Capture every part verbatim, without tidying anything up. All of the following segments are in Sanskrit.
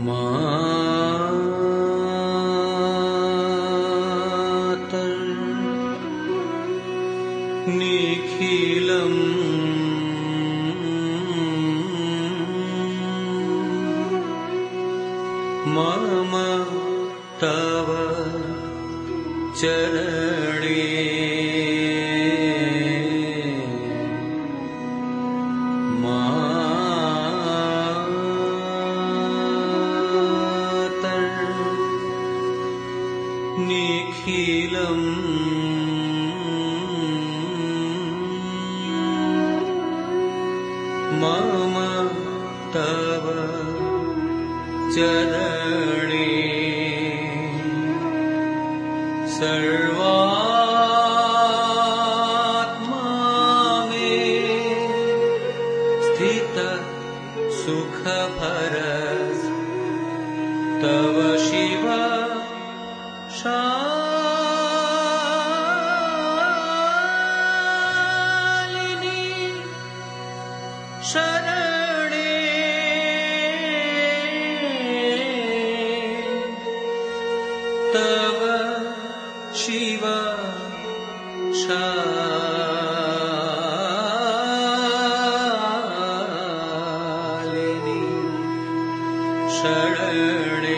मातर् निखिलम् मम तव चरणे निखिलम् मम तव चरणे सर्वात्मा मे स्थितः सुखभरः तव शिव शालिनी शरणे तव शिव शालिनी शरणे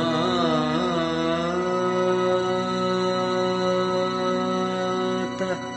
माता